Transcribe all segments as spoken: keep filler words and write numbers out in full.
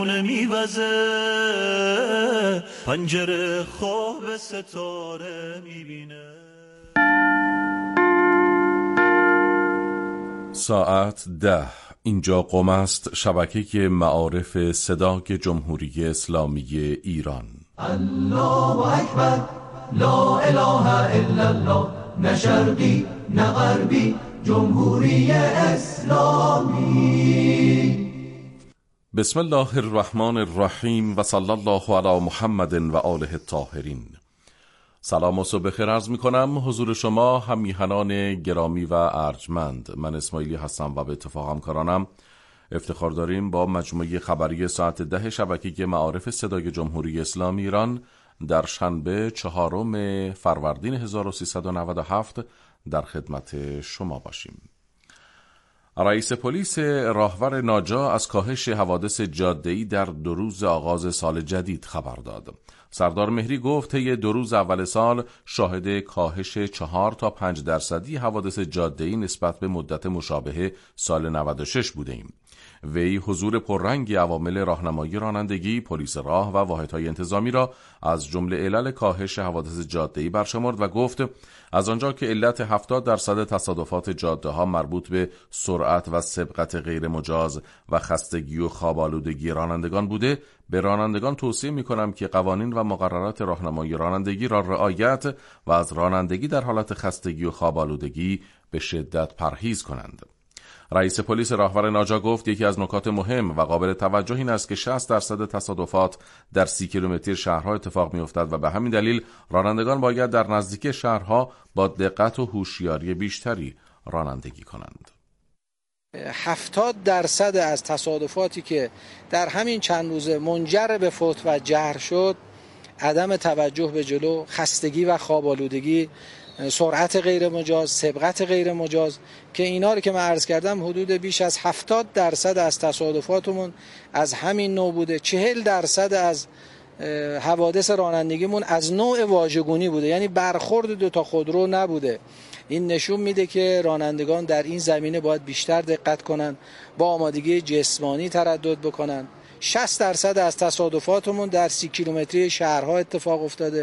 خونه میوزه، پنجره خواب ستاره میبینه. ساعت ده. اینجا قم است، شبکه معارف صدای جمهوری اسلامی ایران. الله اکبر، لا اله الا الله، نه شرقی نه غربی، جمهوری اسلامی. بسم الله الرحمن الرحیم و صلی الله علی محمد و آله الطاهرین. سلام و صبح خیر عرض می کنم حضور شما همیهنان گرامی و ارجمند. من اسماعیلی هستم و به اتفاق همکارانم افتخار داریم با مجموعه خبری ساعت ده شبکه معارف صدای جمهوری اسلامی ایران در شنبه چهارم فروردین هزار و سیصد و نود و هفت در خدمت شما باشیم. رئیس پلیس راهور ناجا از کاهش حوادث جاده‌ای در دو روز آغاز سال جدید خبر داد. سردار مهری گفت طی دو روز اول سال شاهد کاهش چهار تا پنج درصدی حوادث جاده‌ای نسبت به مدت مشابه سال نود و شش بودیم. وی حضور پررنگ عوامل راهنمایی رانندگی، پلیس راه و واحدهای انتظامی را از جمله علل کاهش حوادث جاده‌ای برشمرد و گفت از آنجا که علت هفتاد درصد تصادفات جاده‌ها مربوط به سرعت و سبقت غیر مجاز و خستگی و خواب‌آلودگی رانندگان بوده، به رانندگان توصیه می‌کنم که قوانین و مقررات راهنمایی رانندگی را رعایت و از رانندگی در حالت خستگی و خواب‌آلودگی به شدت پرهیز کنند. رئیس پلیس راهور ناجا گفت یکی از نکات مهم و قابل توجه این است که شصت درصد تصادفات در سی کیلومتر شهرها اتفاق می‌افتد و به همین دلیل رانندگان باید در نزدیکی شهرها با دقت و هوشیاری بیشتری رانندگی کنند. هفتاد درصد از تصادفاتی که در همین چند روزه منجر به فوت و جرح شد، عدم توجه به جلو، خستگی و خواب‌آلودگی، سرعت غیر مجاز، سبقت غیر مجاز، که اینا رو که من عرض کردم حدود بیش از هفتاد درصد از تصادفاتمون از همین نوع بوده. چهل درصد از حوادث رانندگیمون از نوع واژگونی بوده، یعنی برخورد دو تا خودرو نبوده. این نشون میده که رانندگان در این زمینه باید بیشتر دقت کنن، با آمادگی جسمانی تردد بکنن. شصت درصد از تصادفاتمون در سی کیلومتری شهرها اتفاق افتاده.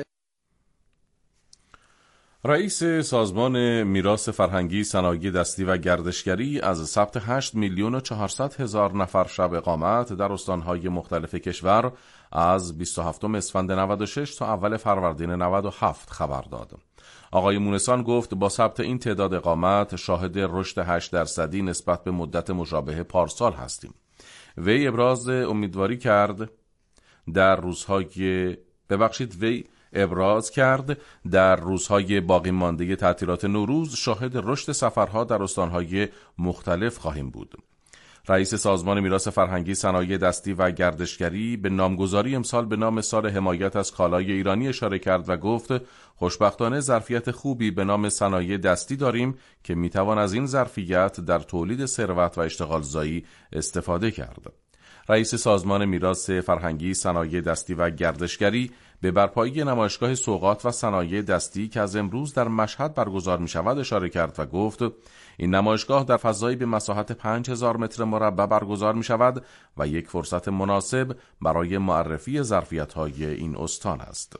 رئیس سازمان میراث فرهنگی، صنایع دستی و گردشگری از ثبت هشت میلیون و چهارصد هزار نفر شب اقامت در استانهای مختلف کشور از بیست و هفتم اسفند نود و شش تا اول فروردین نود و هفت خبر داد. آقای مونسان گفت با ثبت این تعداد اقامت شاهد رشد هشت درصدی نسبت به مدت مشابه پارسال هستیم. وی ابراز امیدواری کرد در روزهای ببخشید وی ابراز کرد در روزهای باقی مانده تعطیلات نوروز شاهد رشد سفرها در استانهای مختلف خواهیم بود. رئیس سازمان میراث فرهنگی، صنایع دستی و گردشگری به نامگذاری امسال به نام سال حمایت از کالای ایرانی اشاره کرد و گفت خوشبختانه ظرفیت خوبی به نام صنایع دستی داریم که میتوان از این ظرفیت در تولید ثروت و اشتغالزایی استفاده کرد. رئیس سازمان میراث فرهنگی، صنایع دستی و گردشگری به برپایی نمایشگاه سوغات و صنایع دستی که از امروز در مشهد برگزار می شود اشاره کرد و گفت این نمایشگاه در فضایی به مساحت پنج هزار متر مربع برگزار می شود و یک فرصت مناسب برای معرفی ظرفیت‌های این استان است.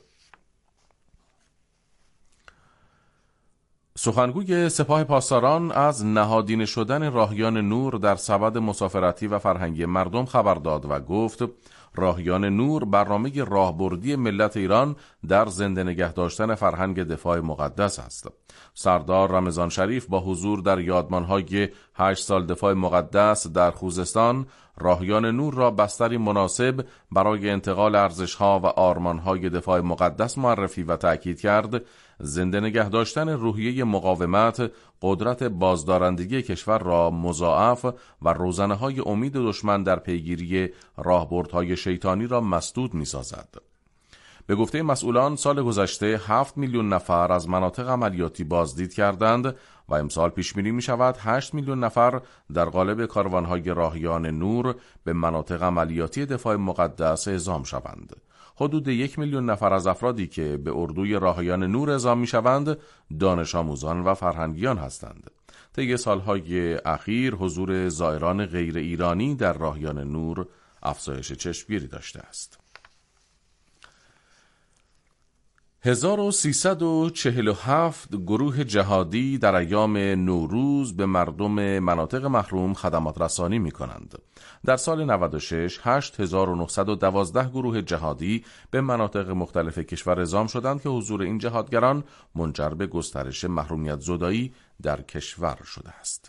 سخنگوی سپاه پاسداران از نهادینه شدن راهیان نور در سبد مسافرتی و فرهنگی مردم خبر داد و گفت راهیان نور برنامه راهبردی ملت ایران در زنده نگه داشتن فرهنگ دفاع مقدس است. سردار رمضان شریف با حضور در یادمانهای هشت سال دفاع مقدس در خوزستان راهیان نور را بستری مناسب برای انتقال ارزش‌ها و آرمان‌های دفاع مقدس معرفی و تأکید کرد زنده نگه داشتن روحیه مقاومت قدرت بازدارندگی کشور را مضاعف و روزنه‌های امید دشمن در پیگیری راهبردهای شیطانی را مسدود می‌سازد. به گفته مسئولان سال گذشته هفت میلیون نفر از مناطق عملیاتی بازدید کردند و امسال پیش بینی می شود هشت میلیون نفر در قالب کاروانهای راهیان نور به مناطق عملیاتی دفاع مقدس اعزام شوند. حدود یک میلیون نفر از افرادی که به اردوی راهیان نور اعزام می شوند دانش آموزان و فرهنگیان هستند. طی سالهای اخیر حضور زائران غیر ایرانی در راهیان نور افزایش چشمگیری داشته است. هزار و سیصد و چهل و هفت گروه جهادی در ایام نوروز به مردم مناطق محروم خدمات رسانی می کنند. در سال نود و شش هشت هزار و نهصد و دوازده گروه جهادی به مناطق مختلف کشور اعزام شدند که حضور این جهادگران منجر به گسترش محرومیت زدایی در کشور شده است.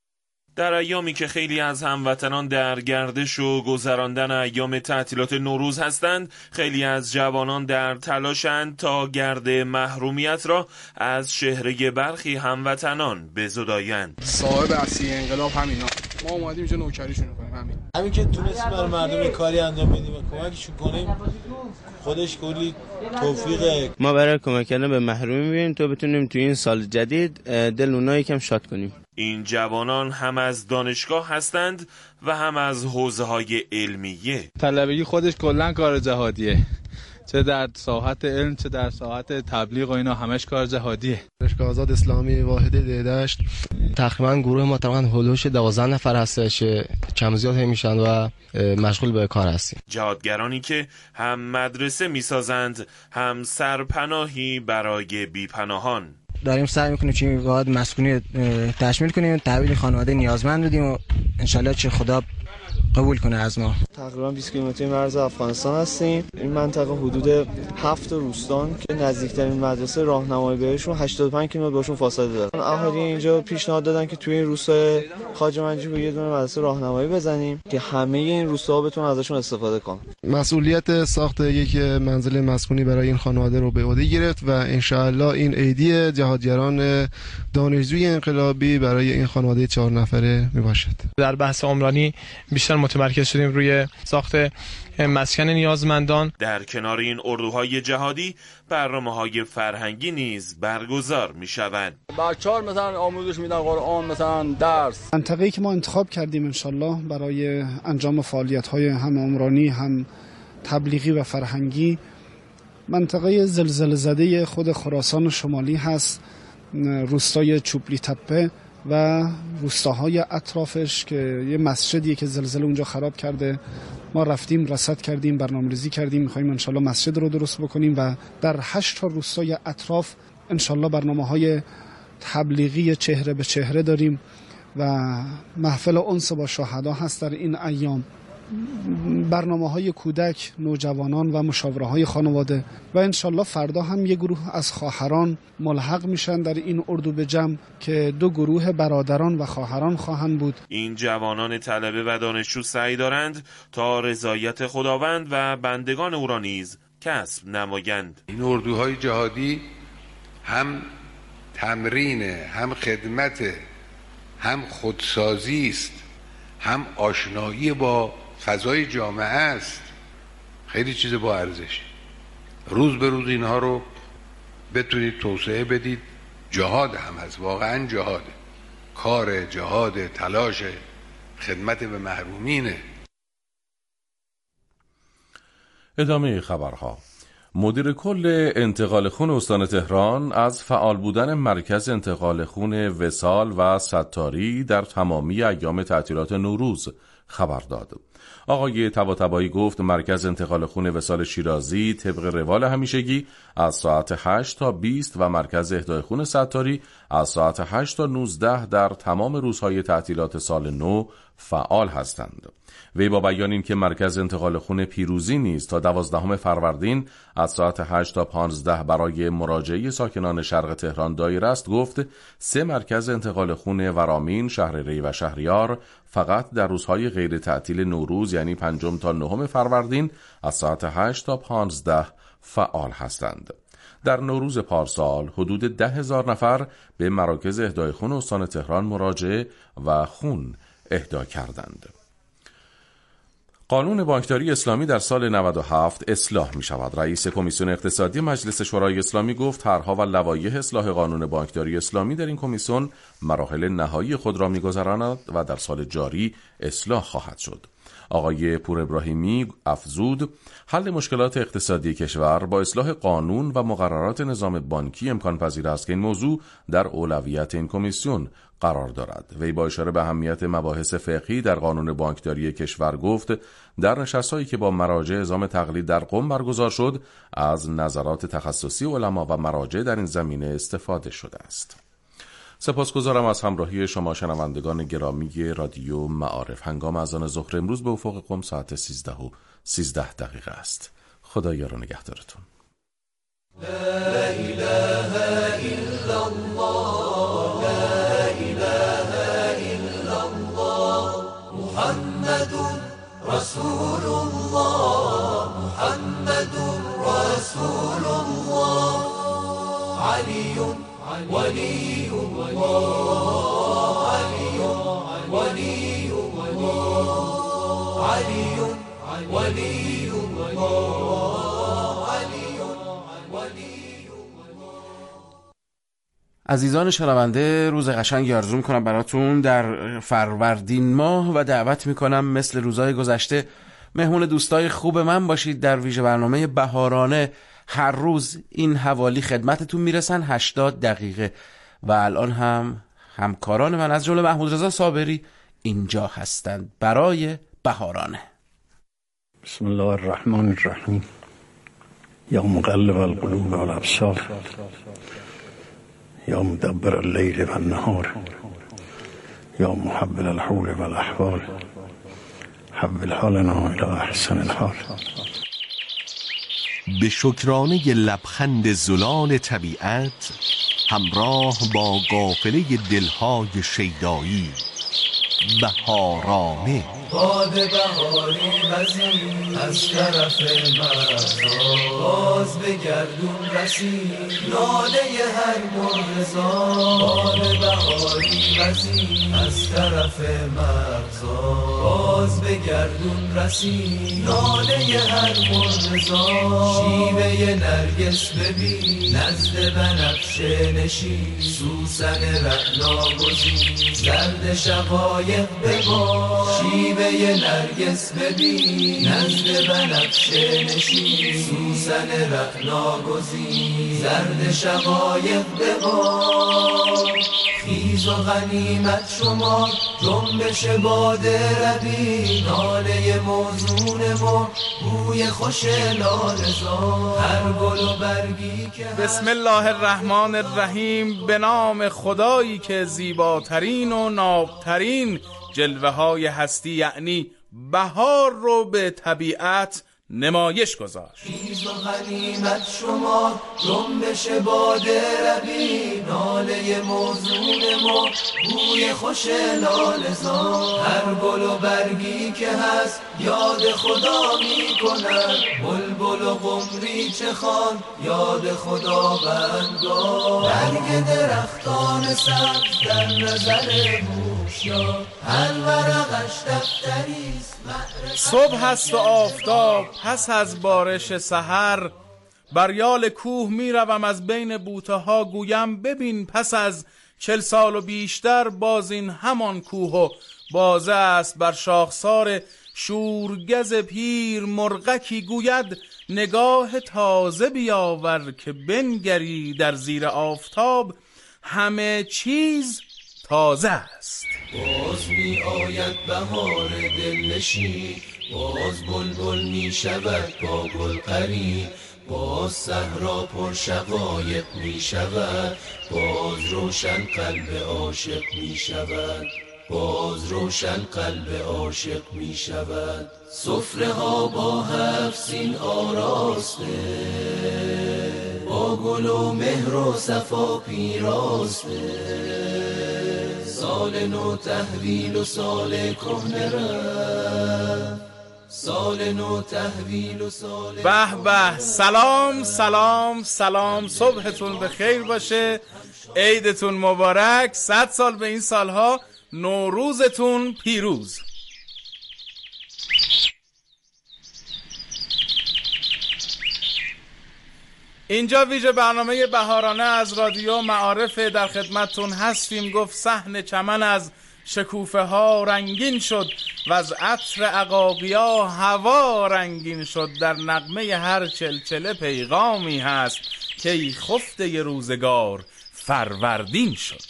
در ایامی که خیلی از هموطنان در گردش و گذراندن ایام تعطیلات نوروز هستند، خیلی از جوانان در تلاشند تا گرد محرومیت را از چهره برخی هموطنان بزدایند. صاحب اصلی انقلاب همینا، ما اومدیم اینجا نوکریشون کنیم. همین همین که تونستیم برای مردم کاری انجام بدیم و کمکشون کنیم، خودش کلی توفیقه. ما برای کمک کردن به محرومی می‌بینیم تا بتونیم تو این سال جدید دل اونها یکم شاد کنیم. این جوانان هم از دانشگاه هستند و هم از حوزه‌های علمیه. طلبگی خودش کلاً کار جهادیه، چه در ساحت علم چه در ساحت تبلیغ و اینا، همش کار جهادیه. دانشگاه آزاد اسلامی واحده دیدشت تقریبا گروه ما تقریبا هولوش دوازده نفر هستش، کم زیاد میشن و مشغول به کار هستیم. جهادگرانی که هم مدرسه میسازند هم سرپناهی برای بیپناهان. داریم سعی میکنیم چه مواد مسکونی تشمیل کنیم، تحویل خانواده نیازمند بدیم و انشالله چه خدا قبول کنه از ما. تقریبا بیست کیلومتری مرز افغانستان هستیم. این منطقه حدود هفت روستان که نزدیکترین مدرسه راهنمایی بهشون هشتاد و پنج کیلومتر بهشون فاصله داره. اهالی اینجا پیشنهاد دادن که توی این روستای خواجه منجیگو یه دونه مدرسه راهنمایی بزنیم که همه این روستاها بتونن ازشون استفاده کنن. مسئولیت ساخت یک منزل مسکونی برای این خانواده رو به عهده گرفت و ان شاء الله این عیدی جهادگران دانشجوی انقلابی برای این خانواده چهار نفره میباشد. در بحث عمرانی بیشتر متمرکز شدیم روی ساخت مسکن نیازمندان. در کنار این اردوهای جهادی برنامه‌های فرهنگی نیز برگزار می‌شوند. بچه‌ها مثلا آموزش میدن قرآن، مثلا درس. منطقه‌ای که ما انتخاب کردیم انشالله برای انجام فعالیت‌های هم عمرانی هم تبلیغی و فرهنگی، منطقه زلزله زده خود خراسان شمالی هست، روستای چوبلی تپه و روستاهای اطرافش که یه مسجدیه که زلزله اونجا خراب کرده. ما رفتیم رصد کردیم، برنامه‌ریزی کردیم، می‌خوایم انشالله مسجد رو درست بکنیم و در هشت تا روستای اطراف انشالله برنامه‌های تبلیغی چهره به چهره داریم و محفل انس با شهدا هست در این ایام. برنامه‌های کودک، نوجوانان و مشاوره‌های خانواده و انشالله فردا هم یک گروه از خواهران ملحق میشن در این اردو به جمع که دو گروه برادران و خواهران خواهند بود. این جوانان طلبه و دانشجو سعی دارند تا رضایت خداوند و بندگان او را نیز کسب نمایند. این اردوهای جهادی هم تمرین، هم خدمت، هم خودسازی است، هم آشنایی با فضای جامعه است. خیلی چیز با ارزش. روز به روز اینها رو بتونید توسعه بدید. جهاد هم هست، واقعا جهاد، کار جهاد، تلاش خدمت به محرومینه. ادامه خبرها. مدیر کل انتقال خون استان تهران از فعال بودن مرکز انتقال خون وصال و ستاری در تمامی ایام تعطیلات نوروز خبر داد. آقای طباطبایی گفت مرکز انتقال خون وصال شیرازی طبق روال همیشگی از ساعت هشت تا بیست و مرکز اهدای خون ستاری از ساعت هشت تا نوزده در تمام روزهای تعطیلات سال نو فعال هستند. وی با بیان این که مرکز انتقال خون پیروزی نیز تا دوازدهم فروردین از ساعت هشت تا پانزده برای مراجعه ساکنان شرق تهران دایر است، گفت سه مرکز انتقال خون ورامین، شهرری و شهریار فقط در روزهای غیر تعطیل نوروز یعنی پنجم تا نهم فروردین از ساعت هشت تا پانزده فعال هستند. در نوروز پارسال حدود ده هزار نفر به مراکز اهدای خون استان تهران مراجعه و خون اهدا کردند. قانون بانکداری اسلامی در سال نود و هفت اصلاح می شود. رئیس کمیسیون اقتصادی مجلس شورای اسلامی گفت طرح‌ها و لوایح اصلاح قانون بانکداری اسلامی در این کمیسیون مراحل نهایی خود را می گذراند و در سال جاری اصلاح خواهد شد. آقای پور ابراهیمی افزود حل مشکلات اقتصادی کشور با اصلاح قانون و مقررات نظام بانکی امکان پذیر است که این موضوع در اولویت این کمیسیون قرار دارد. وی با اشاره به اهمیت مباحث فقهی در قانون بانکداری کشور گفت در نشست‌هایی که با مراجع اعزام تقلید در قم برگزار شد از نظرات تخصصی علما و مراجع در این زمینه استفاده شده است. سپاسگزارم از همراهی شما شنوندگان گرامی رادیو معارف. هنگام اذان ظهر امروز به افق قم ساعت سیزده و سیزده دقیقه است. خدا یار و نگهدارتون. لا إله إلا الله لا إله إلا الله محمد رسول الله محمد رسول الله علي ولي الله علي ولي الله علي ولي الله عزیزان شنونده، روز قشنگی آرزو میکنم براتون در فروردین ماه و دعوت میکنم مثل روزهای گذشته مهمون دوستای خوب من باشید در ویژه برنامه بهارانه. هر روز این حوالی خدمتتون میرسن هشتاد دقیقه و الان هم همکاران من از جمله محمود رضا صابری اینجا هستند برای بهارانه. بسم الله الرحمن الرحیم. یا مقلب القلوب والابصار یا مدبر اللیل و النهار یا محول الحول والاحوال حول حالنا الى احسن الحال. به شکرانه لبخند زلال طبیعت همراه با قافله دلهای شیدایی بهارانه. باد بهاری وزید از طرف مرزا باز به گردون رسید ناله هر مرغزا. باد بهاری وزید از طرف مرزا باز به گردون رسید ناله هر مرغزا. شیوه نرگس ببین نزد بنفشه نشین سوسن رعنا گزین زرد شقایق ببار. شیوه نرگس ببین نزد بنفشه نشین سوسن رعنا گزین زرد شقایق ببار. خیز و غنیمت شما جنبش باده ربی ناله موزون ما بوی خوش لالزار. هر گل و برگی که بسم الله الرحمن الرحیم. به نام خدایی که زیباترین و نابترین جلوه های هستی یعنی بهار رو به طبیعت نمایش گذاشت. خیز و غنیمت شما جنبش باده ربی ناله موزون ما بوی خوش لالزار. هر گل و برگی که هست یاد خدا می کنن بلبل و قمری چه خوان یاد خدا بندار. برگ درختان سبز در نظر هوشیار هر ورقش دفتریست. صبح است و آفتاب پس از بارش سحر بر یال کوه می روم از بین بوته ها گویم ببین پس از چل سال و بیشتر باز این همان کوه و بازه است بر شاخسار شورگز پیر. مرغکی گوید نگاه تازه بیاور که بنگری در زیر آفتاب همه چیز تازه است. باز می آید بهار دلنشین باز بلبل می شود با گل قرین باز صحرا پر شقایق می شود باز روشن قلب عاشق می شود باز روشن قلب عاشق می شود. سفره ها با هفت سین آراسته با گل و مهر و صفا پیراسته سال نو تحویل و سال کهنه رفت سال نو تحویل و سال به به. سلام سلام سلام. صبحتون به خیر باشه. عیدتون مبارک. صد سال به این سالها. نوروزتون پیروز. اینجا ویژه برنامه بهارانه از رادیو معارف در خدمتتون هستیم. گفت صحن چمن از شکوفه ها رنگین شد و از عطر عقاقیا هوا رنگین شد. در نغمه هر چلچله پیغامی هست که ای خفته روزگار فروردین شد.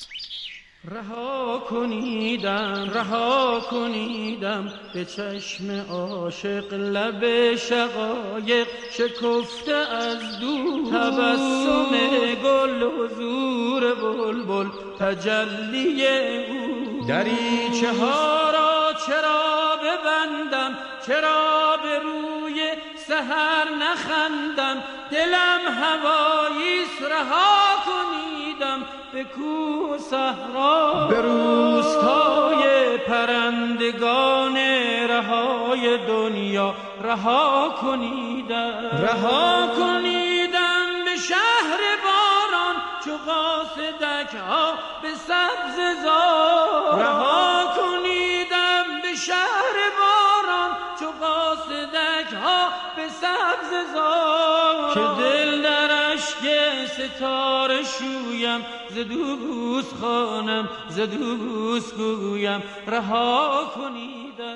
رها کنیدم رها کنیدم به چشم عاشق لب شقایق شکفته از دور، تبسم گل حضور بلبل تجلی او. دریچه ها را چرا ببندم، چرا به روی سحر نخندم، دلم هواییست رها کنیدم به کوه صحرا. به روستای پرندگان رهای دنیا رها کنیدم، رها کنیدم به شهر باران چو قاصدک ها به سبز زار. رها کنیدم به شهر باران چو قاصدک ها به سبز زار. که دل در اشک ستاره شویم، ز دوست خوانم ز دوست گویم رها کنیدم.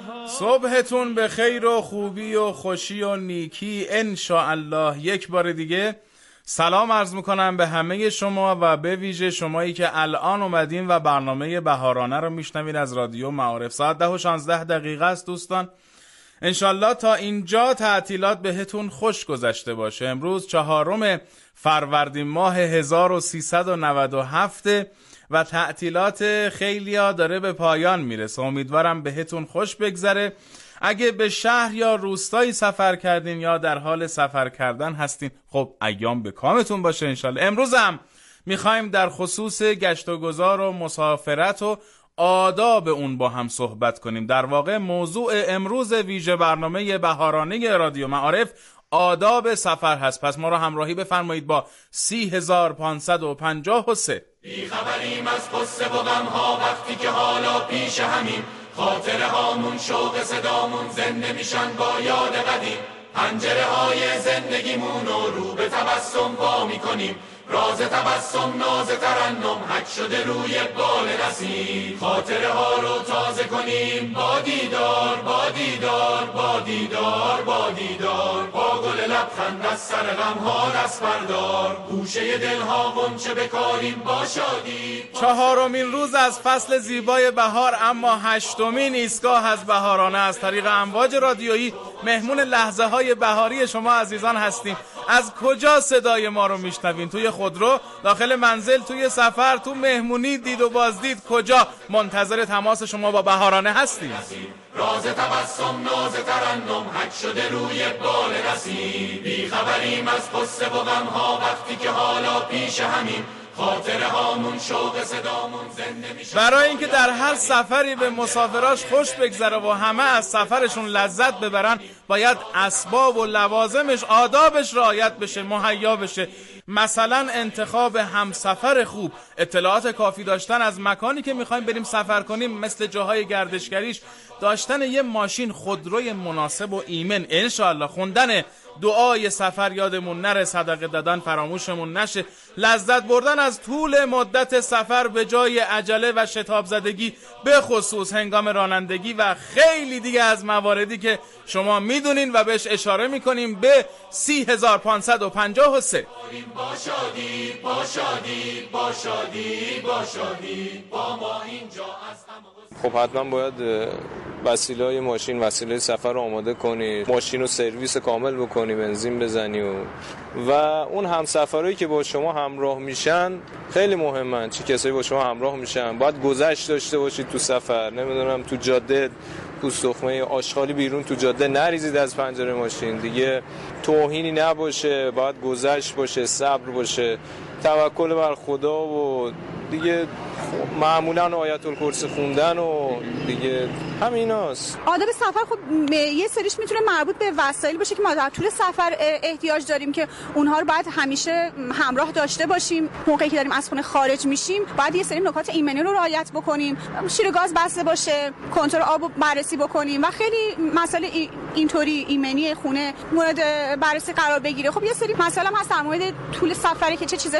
صبحتون به خیر و خوبی و خوشی و نیکی انشاءالله. یک بار دیگه سلام عرض میکنم به همه شما و به ویژه شمایی که الان اومدین و برنامه بهارانه رو میشنوین از رادیو معارف. ساعت ده و شانزده دقیقه است دوستان. انشالله تا اینجا تعطیلات بهتون خوش گذشته باشه. امروز چهارم فروردین ماه هزار و سیصد و نود و هفت و تعطیلات خیلیا داره به پایان میرسه. امیدوارم بهتون خوش بگذره. اگه به شهر یا روستایی سفر کردین یا در حال سفر کردن هستین، خب ایام به کامتون باشه انشالله. امروز هم میخوایم در خصوص گشت و گذار و مسافرت و آداب اون با هم صحبت کنیم. در واقع موضوع امروز ویژه برنامه بهارانه رادیو معارف آداب سفر هست. پس ما را همراهی بفرمایید با سی هزار پانصد و پنجاه و سه. بی خبریم از قصه و غم‌ها وقتی که حالا پیش همیم، خاطره هامون شوق صدامون زنده میشن با یاد قدیم. پنجره های زندگیمون رو رو به تبسم وا میکنیم، راز تبسم ناز ترنم حک شده روی بال نسیم. خاطره ها رو تازه کنیم با دیدار با دیدار با دیدار با دیدار، با گل لبخند از سر غم ها دست بردار، گوشه دل ها غنچه بکاریم با شادی. چهارمین روز از فصل زیبای بهار اما هشتمین ایستگاه از بهارانه از طریق امواج رادیویی مهمون لحظه های بهاری شما عزیزان هستیم. از کجا صدای ما رو میشنوین؟ توی خودرو، داخل منزل، توی سفر، تو مهمونی، دید و بازدید، کجا؟ منتظر تماس شما با بهارانه هستیم. راز تبسم ناز ترنم حک شده روی بال نسیم. بی خبریم از قصه و غم ها وقتی که حالا پیش همیم، خاطره هامون شوق صدامون زنده میشه. برای اینکه در هر سفری به مسافراش خوش بگذره و همه از سفرشون لذت ببرن، باید اسباب و لوازمش، آدابش رعایت بشه، مهیا بشه. مثلا انتخاب همسفر خوب، اطلاعات کافی داشتن از مکانی که میخوایم بریم سفر کنیم، مثل جاهای گردشگریش، داشتن یه ماشین خودروی مناسب و ایمن انشاءالله، خوندن دعای سفر یادمون نره، صدقه دادن فراموشمون نشه، لذت بردن از طول مدت سفر به جای عجله و شتاب زدگی به خصوص هنگام رانندگی و خیلی دیگه از مواردی که شما میدونین و بهش اشاره میکنیم به سی هزار پانصد و پنجاه و سه. با شادی با شادی با شادی با شادی با ما اینجا از هم. خب حتما باید وسیله ماشین، وسیله سفر رو آماده کنی، ماشین رو سرویس کامل بکنی، بنزین بزنی و و اون همسفرایی که با شما همراه میشن خیلی مهمن. چه کسایی با شما همراه میشن، باید گذشت داشته باشید تو سفر. نمیدونم تو جاده پوست تخمه آشغالی بیرون تو جاده نریزید از پنجره ماشین دیگه، توهینی نباشه، باید گذشت باشه، صبر باشه، توکل بر خدا و دیگه معمولا آیت الکرسی خوندن و دیگه همیناست. آداب سفر خب یه سریش میتونه مربوط به وسایل باشه که ما در طول سفر احتیاج داریم که اونها رو باید همیشه همراه داشته باشیم. موقعی که داریم از خونه خارج میشیم باید یه سری نکات ایمنی رو رعایت بکنیم، شیر گاز بسته باشه، کنترل آب رو بررسی بکنیم و خیلی مسائل اینطوری ایمنی خونه مورد بررسی قرار بگیره. خب یه سری مسائل هم هست در مورد طول سفری که چه چیزایی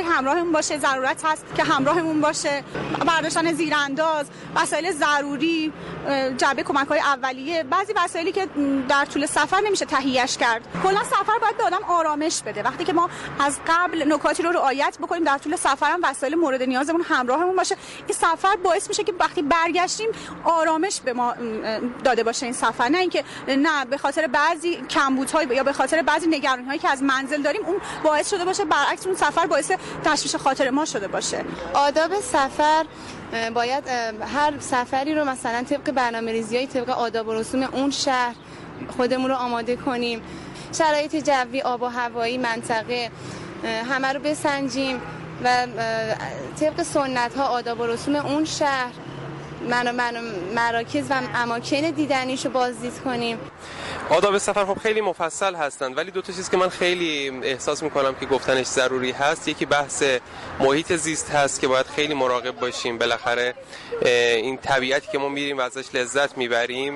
همراهمون باشه، ضرورت هست که همراهمون باشه، برداشتن زیرانداز، وسایل ضروری، جعبه کمک‌های اولیه، بعضی وسایلی که در طول سفر نمیشه تهیه‌اش کرد. کلا سفر باید به آدم آرامش بده. وقتی که ما از قبل نکاتی رو رعایت بکنیم در طول سفرم وسایل مورد نیازمون همراهمون باشه، این سفر باعث میشه که وقتی برگشتیم آرامش به ما داده باشه این سفر، نه اینکه نه به خاطر بعضی کمبودهای یا به خاطر بعضی نگرانی‌هایی که از منزل داریم اون باعث شده باشه برعکس اون سفر باعث تشویش خاطر ما شده باشه. آداب سفر باید هر سفری رو مثلا طبق برنامه‌ریزی‌های طبق آداب و رسوم اون شهر خودمون رو آماده کنیم، شرایط جوی، آب و هوایی منطقه همه رو بسنجیم و طبق سنت‌ها، آداب و رسوم اون شهر من من مراکز و اماکن دیدنیشو بازدید کنیم. آداب سفر خب خیلی مفصل هستند، ولی دو تا چیز که من خیلی احساس میکنم که گفتنش ضروری هست، یکی بحث محیط زیست هست که باید خیلی مراقب باشیم. بالاخره این طبیعتی که ما میریم و ازش لذت میبریم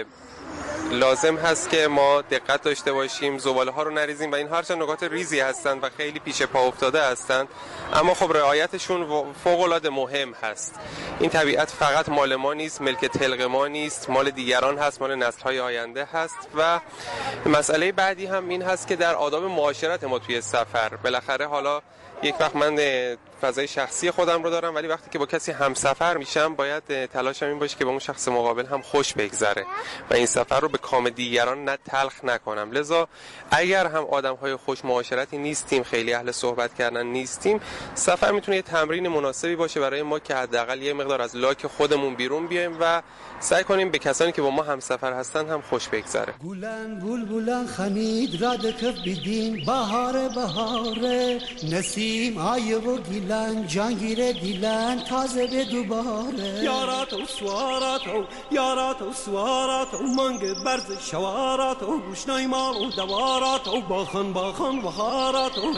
لازم هست که ما دقت داشته باشیم، زباله ها رو نریزیم و این هرچند نکات ریزی هستند و خیلی پیش پا افتاده هستند، اما خب رعایتشون فوق العاده مهم هست. این طبیعت فقط مال ما نیست، ملک تلق ما نیست، مال دیگران هست، مال نسل‌های آینده هست. و مسئله بعدی هم این هست که در آداب معاشرت ما توی سفر، بالاخره حالا یک وقت من فضای شخصی خودم رو دارم، ولی وقتی که با کسی همسفر میشم باید تلاشم این باشه که با اون شخص مقابل هم خوش بگذره و این سفر رو به کام دیگران نه تلخ نکنم. لذا اگر هم آدم‌های خوش معاشرتی نیستیم، خیلی اهل صحبت کردن نیستیم، سفر میتونه یه تمرین مناسبی باشه برای ما که حداقل یه مقدار از لاک خودمون بیرون بیایم و سعی کنیم به کسانی که با ما همسفر هستن هم خوش بگذره. گلن بلبلن خنید راد کف بیدین بهار بهار نسیم آیه و گیلن جانگیر دیلن تازه به دوباره یارات و سوارات و یارات و سوارات و منگ برز شوارات و گوشنای مال و دوارات و باخن باخن بهارات و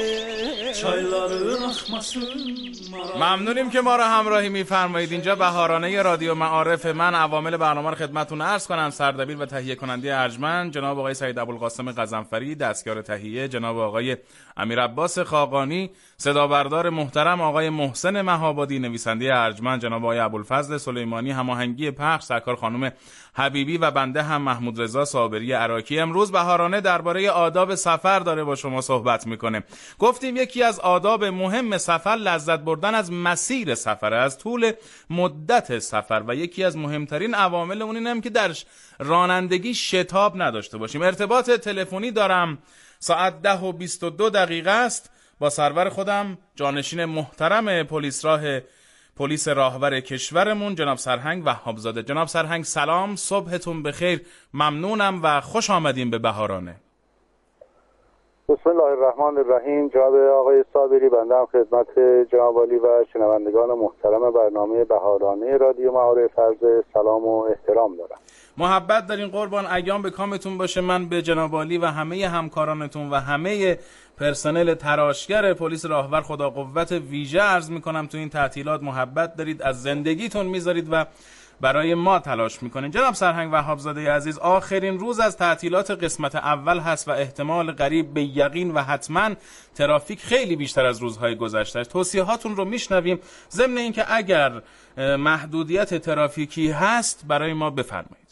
چایلار رخمسون. ممنونیم که ما را همراهی می‌فرمایید. اینجا بهارانه رادیو معارف. من عوامل برنامه رو خدمتتون عرض کنم. سردبیر و تهیه کننده ارجمند جناب آقای سعید ابوالقاسم غضنفری، دستیار تهیه جناب آقای امیر عباس خاقانی، صدا بردار محترم آقای محسن مهابادی، نویسنده ارجمند جناب آقای ابوالفضل سلیمانی، هماهنگی پخش سرکار خانم حبیبی و بنده هم محمود رضا صابری عراقی. امروز بهارانه درباره آداب سفر داره با شما صحبت میکنه. گفتیم یکی از آداب مهم سفر لذت بردن از مسیر سفر، از طول مدت سفر، و یکی از مهمترین عوامل اون اینه که در رانندگی شتاب نداشته باشیم. ارتباط تلفنی دارم، ساعت ده و بیست و دو دقیقه است، با سرور خودم جانشین محترم پلیس راه پلیس راهور کشورمون جناب سرهنگ وهابزاده. جناب سرهنگ سلام، صبحتون بخیر، ممنونم و خوش آمدین به بهارانه. بسم الله الرحمن الرحیم. جناب آقای صابری، بنده هم خدمت جناب عالی و شنوندگان محترم برنامه بهارانه رادیو معارف عرض سلام و احترام دارم. محبت دارین قربان، ایام به کامتون باشه. من به جناب عالی و همه همکارانتون و همه پرسنل تراشگر پلیس راهور خدا قوت ویژه عرض میکنم. تو این تعطیلات محبت دارید، از زندگیتون میذارید و برای ما تلاش میکنین. جناب سرهنگ وهابزاده عزیز، آخرین روز از تعطیلات قسمت اول هست و احتمال قریب به یقین و حتما ترافیک خیلی بیشتر از روزهای گذشته است. توصیهاتون رو میشنویم، ضمن اینکه اگر محدودیت ترافیکی هست برای ما بفرمایید.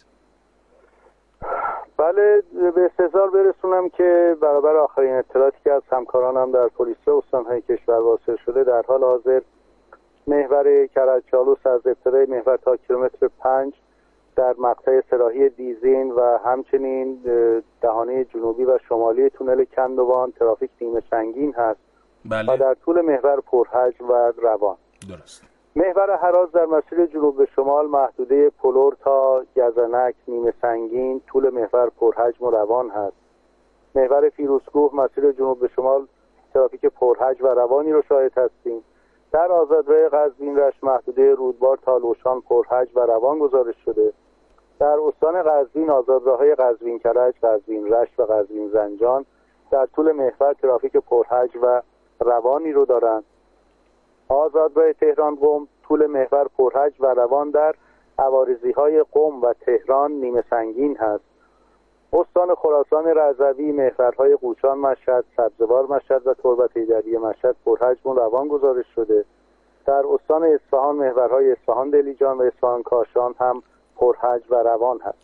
بله، به استحضار برسونم که برابر آخرین اطلاعاتی که از همکارانم در پلیس استان‌های کشور واصل شده، در حال حاضر محور کرج‌چالوس از ابتدای محور تا کیلومتر پنج در مقطع سراحی دیزین و همچنین دهانه جنوبی و شمالی تونل کندوان ترافیک نیمه سنگین هست. بله. و در طول محور پرحجم و روان. درست. محور هراز در مسیر جنوب به شمال محدوده پلور تا گزنک نیمه سنگین، طول محور پرحجم و روان هست. محور فیروزکوه مسیر جنوب به شمال ترافیک پرحجم و روانی رو شاهد هستیم. در آزادراه قزوین رشت محدوده رودبار تا لوشان پرحجم و روان گزارش شده. در استان قزوین آزادراه‌های قزوین کرج، قزوین رشت و قزوین زنجان در طول محور ترافیک پرحجم و روانی رو دارند. آزادراه تهران قم طول محور پرحجم و روان در عوارضی‌های قم و تهران نیمه سنگین هست. استان خراسان رضوی محورهای قوچان مشهد، سبزوار مشهد و تربت ایدری مشهد پرحجم و روان گزارش شده. در استان اصفهان محورهای اصفهان دلیجان و اصفهان کاشان هم پرحجم و روان هست.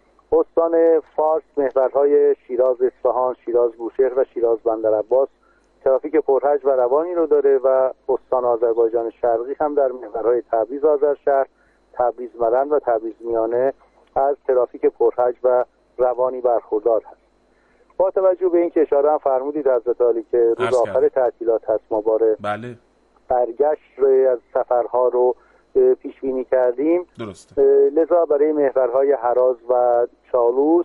استان فارس محورهای شیراز اصفهان، شیراز بوشهر و شیراز بندرعباس ترافیک پرحجم و روانی رو داره و استان آذربایجان شرقی هم در محورهای تبریز آذرشهر، تبریز مرند و تبریز میانه از ترافیک پرحجم و روانی برخوردار هست. با توجه به این که اشاره هم فرمودید حضرت عالی که روز آخر تعطیلات هست، ما باره بله برگشت روی از سفرها رو پیش بینی کردیم. درست. لذا برای محورهای هراز و چالوس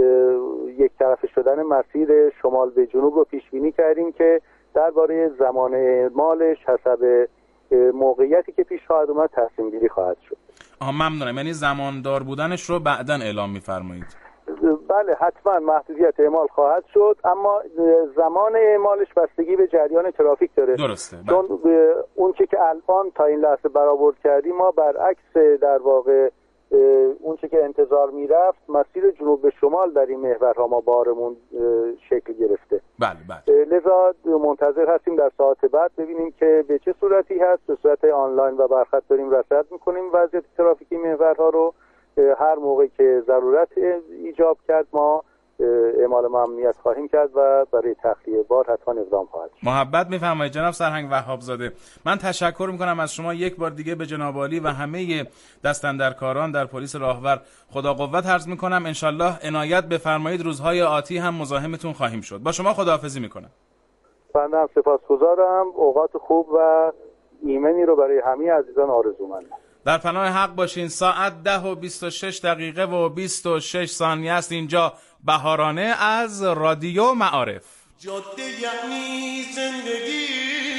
یک طرفه شدن مسیر شمال به جنوب رو پیش بینی کردیم که درباره زمان اعمالش حسب موقعیتی که پیش خواهد اومد تصمیم گیری خواهد شد. آها ممنونم. یعنی زماندار بودنش رو بعداً اعلام می‌فرمایید؟ بله حتما محدودیت اعمال خواهد شد، اما زمان اعمالش بستگی به جریان ترافیک داره. درسته. چون اون چه که الان تا این لحظه برآورد کردیم ما برعکس در واقع اون چه که انتظار میرفت مسیر جنوب به شمال در این محورها ما بارمون شکل گرفته. بله بله. لذا منتظر هستیم در ساعت بعد ببینیم که به چه صورتی هست. به صورت آنلاین و برخط داریم رصد میکنیم وضعیت ترافیکی محورها رو. هر موقع که ضرورت ایجاب کرد ما اعمال ممنوعیت خواهیم کرد و برای تخلیه بار حتما اقدام خواهد شد. محبت می‌فرمایید جناب سرهنگ وهاب زاده. من تشکر می‌کنم از شما یک بار دیگه به جناب عالی و همه دستاندرکاران در پلیس راهور خدا قوت عرض می‌کنم. انشالله عنایت بفرمایید، روزهای آتی هم مزاحمتون خواهیم شد. با شما خداحافظی می‌کنم. بنده هم سپاسگزارم. اوقات خوب و ایمنی رو برای همه عزیزان آرزومندم. در پناه حق باشین. ساعت ده و بیست و شش دقیقه و بیست و شش ثانیه است. اینجا بهارانه از رادیو معارف. جاده یعنی زندگی،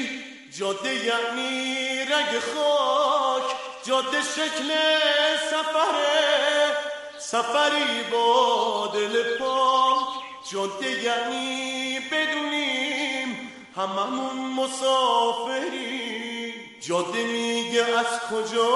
جاده یعنی رگ خاک، جاده شکل سفره، سفری با دل پاک. جاده یعنی بدونیم هممون مسافری، جاده میگه از کجا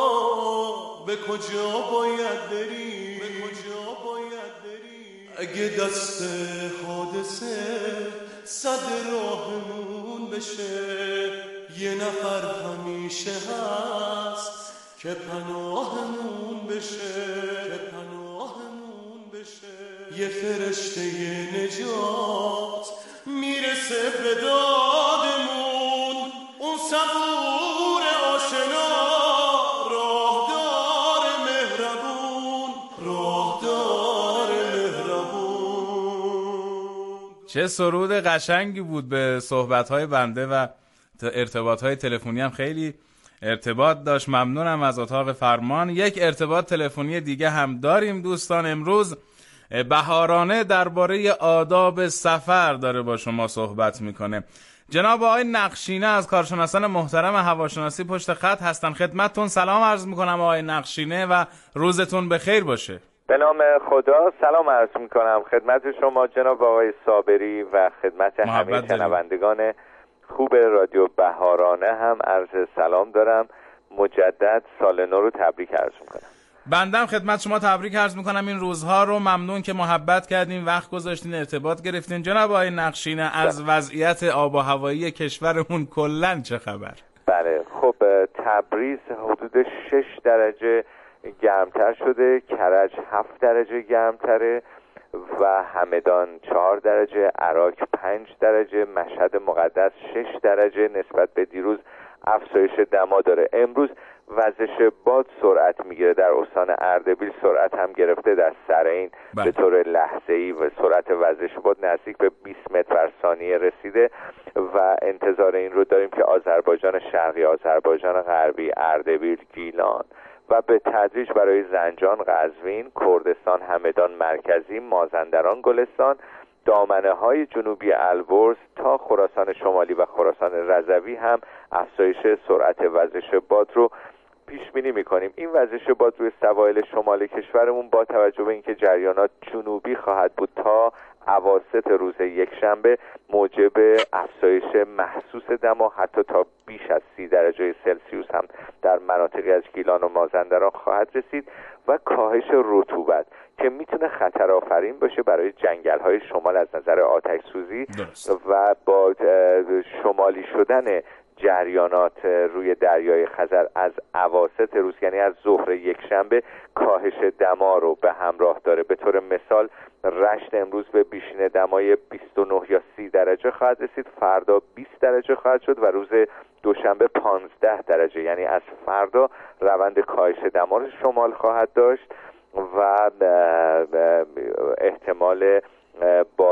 به کجا باید بریم، به کجا باید بریم. اگه دست حادثه صد راهمون بشه، یه نفر همیشه هست که پناهمون بشه، که پناهمون بشه. یه فرشته نجات میرسه به دادمون، اون صبور آشنا، راهدار مهربون، راهدار مهربون. چه سرود قشنگی بود به صحبت‌های بنده و ارتباط‌های تلفنی هم خیلی ارتباط داشت. ممنونم از اتاق فرمان. یک ارتباط تلفنی دیگه هم داریم دوستان. امروز بهارانه درباره آداب سفر داره با شما صحبت میکنه. جناب آقای نقشینه از کارشناسان محترم هواشناسی پشت خط هستن. خدمتتون سلام عرض میکنم آقای نقشینه و روزتون بخیر باشه. به نام خدا سلام عرض میکنم خدمت شما جناب آقای صابری و خدمت همه شنوندگان خوب رادیو بهارانه هم عرض سلام دارم. مجدد سال نو رو تبریک عرض میکنم. بندم خدمت شما تبریک عرض میکنم این روزها رو. ممنون که محبت کردین، وقت گذاشتین، ارتباط گرفتین. جناب آقای نقشینه از وضعیت آب و هوایی کشورمون کلن چه خبر؟ بله خب تبریز حدود شش درجه گرمتر شده، کرج هفت درجه گرمتره و همدان چهار درجه، عراق پنج درجه، مشهد مقدس شش درجه نسبت به دیروز افزایش دما داره. امروز وزش باد سرعت میگیره. در استان اردبیل سرعت هم گرفته، در سرین به طور لحظه‌ای و سرعت وزش باد نزدیک به بیست متر بر ثانیه رسیده و انتظار این رو داریم که آذربایجان شرقی، آذربایجان غربی، اردبیل، گیلان و به تدریج برای زنجان، قزوین، کردستان، همدان مرکزی، مازندران، گلستان، دامنه های جنوبی البرز تا خراسان شمالی و خراسان رضوی هم افزایش سرعت وزش باد رو پیش بینی می‌کنیم. این وزش باد روی سواحل شمال کشورمون با توجه به اینکه جریانات جنوبی خواهد بود تا اواسط روز یکشنبه موجب افزایش محسوس دما حتی تا بیش از سی درجه سلسیوس هم در مناطقی از گیلان و مازندران خواهد رسید و کاهش رطوبت که میتونه خطر آفرین باشه برای جنگل‌های شمال از نظر آتش سوزی و با شمالی شدن جریانات روی دریای خزر از اواسط روز یعنی از ظهر یکشنبه کاهش دما رو به همراه داره. به طور مثال رشت امروز به بیشین دمای بیست و نه یا سی درجه خواهد رسید، فردا بیست درجه خواهد شد و روز دوشنبه پانزده درجه، یعنی از فردا روند کاهش دما رو شمال خواهد داشت و احتمال با